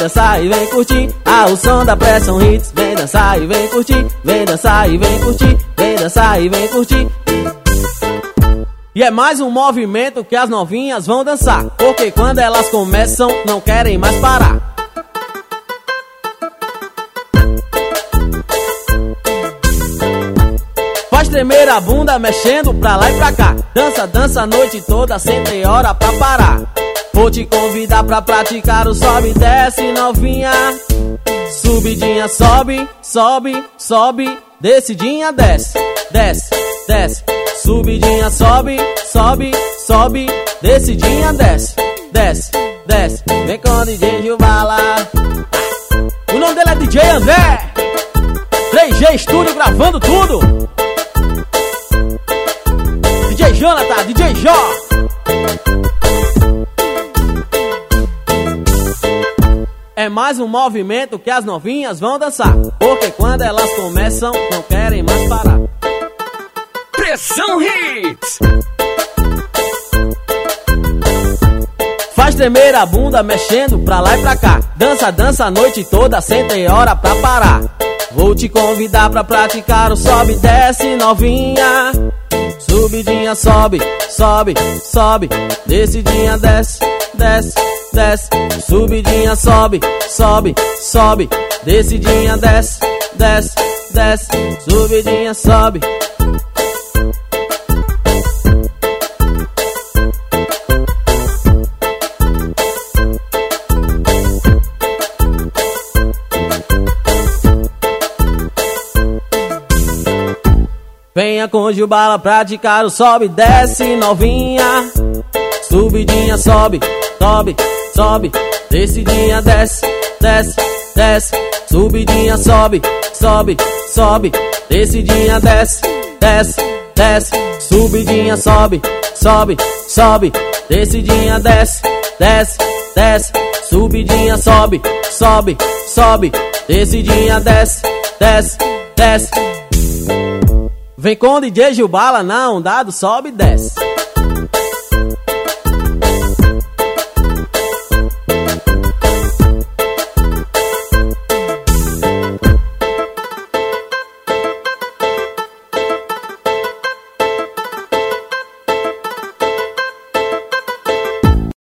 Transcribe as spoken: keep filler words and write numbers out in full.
dançar e vem curtir. Ah, o som da Pressão Hits. Vem dançar e vem curtir. Vem dançar e vem curtir. Vem dançar e vem curtir. E é mais um movimento que as novinhas vão dançar, porque quando elas começam, não querem mais parar. Faz tremer a bunda, mexendo pra lá e pra cá. Dança, dança a noite toda, sem ter hora pra parar. Vou te convidar pra praticar o sobe e desce, novinha. Subidinha, sobe, sobe, sobe. Descidinha, desce, desce, desce. Subidinha, sobe, sobe, sobe. Descidinha, desce, desce, desce. Vem com o D J Gilbala. O nome dele é D J André. três G Estúdio gravando tudo. D J Jonathan, D J Jó. É mais um movimento que as novinhas vão dançar, porque quando elas começam, não querem mais parar. Pressão Hits. Faz tremer a bunda, mexendo pra lá e pra cá. Dança, dança a noite toda, sem ter hora pra parar. Vou te convidar pra praticar o sobe e desce, novinha. Subidinha, sobe, sobe, sobe. Descidinha, desce, desce, desce. Subidinha, sobe, sobe, sobe. Descidinha, desce, desce, desce. Subidinha, sobe. Venha com Gilbala praticar o sobe e desce, novinha. Subidinha, sobe, sobe, sobe. Descidinha, desce, desce, desce. Subidinha, sobe, sobe, sobe. Descidinha, desce, desce, desce. Subidinha, sobe, sobe, sobe. Descidinha, desce, desce, desce. Subidinha, sobe, sobe, sobe. Descidinha, desce, desce, desce. Vem com o D J Gilbala na onda do sobe e desce.